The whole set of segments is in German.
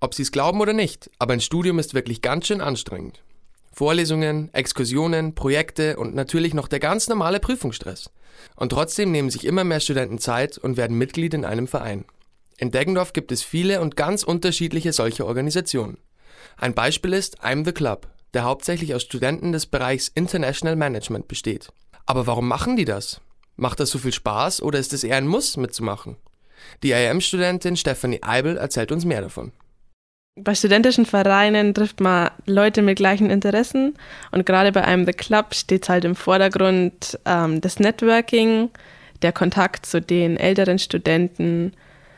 Ob Sie es glauben oder nicht, aber ein Studium ist wirklich ganz schön anstrengend. Vorlesungen, Exkursionen, Projekte und natürlich noch der ganz normale Prüfungsstress. Und trotzdem nehmen sich immer mehr Studenten Zeit und werden Mitglied in einem Verein. In Deggendorf gibt es viele und ganz unterschiedliche solche Organisationen. Ein Beispiel ist I'm the Club, der hauptsächlich aus Studenten des Bereichs International Management besteht. Aber warum machen die das? Macht das so viel Spaß oder ist es eher ein Muss mitzumachen? Die IAM-Studentin Stefanie Eibel erzählt uns mehr davon. Bei studentischen Vereinen trifft man Leute mit gleichen Interessen und gerade bei einem The Club steht halt im Vordergrund das Networking, der Kontakt zu den älteren Studenten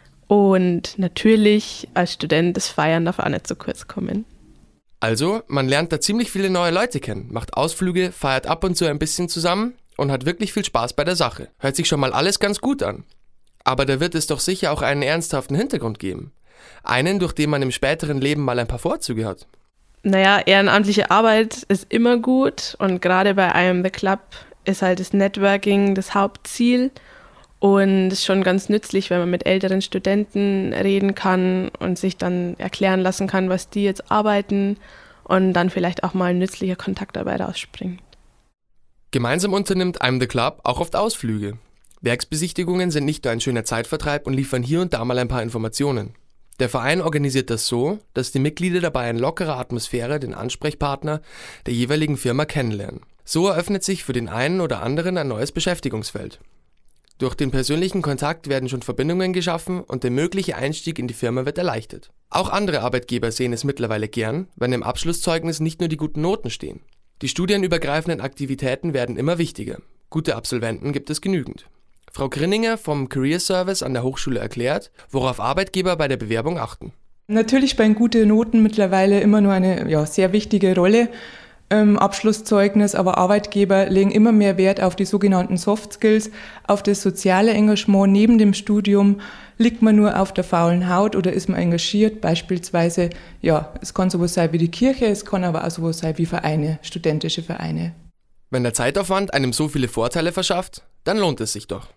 und natürlich als Student das Feiern darf auch nicht zu kurz kommen. Also, man lernt da ziemlich viele neue Leute kennen, macht Ausflüge, feiert ab und zu ein bisschen zusammen und hat wirklich viel Spaß bei der Sache. Hört sich schon mal alles ganz gut an. Aber da wird es doch sicher auch einen ernsthaften Hintergrund geben. Einen, durch den man im späteren Leben mal ein paar Vorzüge hat. Naja, ehrenamtliche Arbeit ist immer gut und gerade bei einem The Club ist halt das Networking das Hauptziel und es ist schon ganz nützlich, wenn man mit älteren Studenten reden kann und sich dann erklären lassen kann, was die jetzt arbeiten und dann vielleicht auch mal ein nützlicher Kontakt dabei rausspringt. Gemeinsam unternimmt I'm the Club auch oft Ausflüge. Werksbesichtigungen sind nicht nur ein schöner Zeitvertreib und liefern hier und da mal ein paar Informationen. Der Verein organisiert das so, dass die Mitglieder dabei in lockerer Atmosphäre den Ansprechpartner der jeweiligen Firma kennenlernen. So eröffnet sich für den einen oder anderen ein neues Beschäftigungsfeld. Durch den persönlichen Kontakt werden schon Verbindungen geschaffen und der mögliche Einstieg in die Firma wird erleichtert. Auch andere Arbeitgeber sehen es mittlerweile gern, wenn im Abschlusszeugnis nicht nur die guten Noten stehen. Die studienübergreifenden Aktivitäten werden immer wichtiger. Gute Absolventen gibt es genügend. Frau Grinninger vom Career Service an der Hochschule erklärt, worauf Arbeitgeber bei der Bewerbung achten. Natürlich spielen gute Noten mittlerweile immer nur eine sehr wichtige Rolle im Abschlusszeugnis, aber Arbeitgeber legen immer mehr Wert auf die sogenannten Soft Skills, auf das soziale Engagement neben dem Studium. Liegt man nur auf der faulen Haut oder ist man engagiert? Beispielsweise, es kann sowas sein wie die Kirche, es kann aber auch sowas sein wie Vereine, studentische Vereine. Wenn der Zeitaufwand einem so viele Vorteile verschafft, dann lohnt es sich doch.